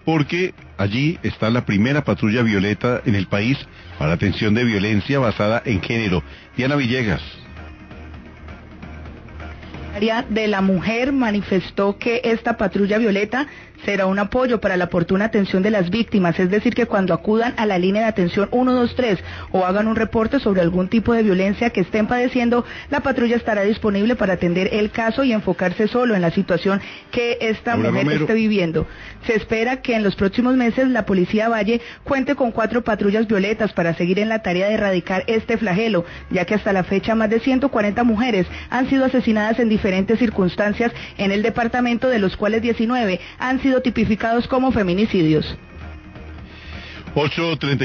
porque allí está la primera patrulla violeta en el país para atención de violencia basada en género. Diana Villegas. De la Mujer manifestó que esta patrulla violeta será un apoyo para la oportuna atención de las víctimas, es decir, que cuando acudan a la línea de atención 123 o hagan un reporte sobre algún tipo de violencia que estén padeciendo, la patrulla estará disponible para atender el caso y enfocarse solo en la situación que esta mujer esté viviendo. Se espera que en los próximos meses la Policía Valle cuente con 4 patrullas violetas para seguir en la tarea de erradicar este flagelo, ya que hasta la fecha más de 140 mujeres han sido asesinadas en diferentes circunstancias en el departamento, de los cuales 19 han sido tipificados como feminicidios. 8:30